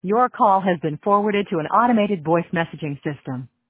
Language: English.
Your call has been forwarded to an automated voice messaging system.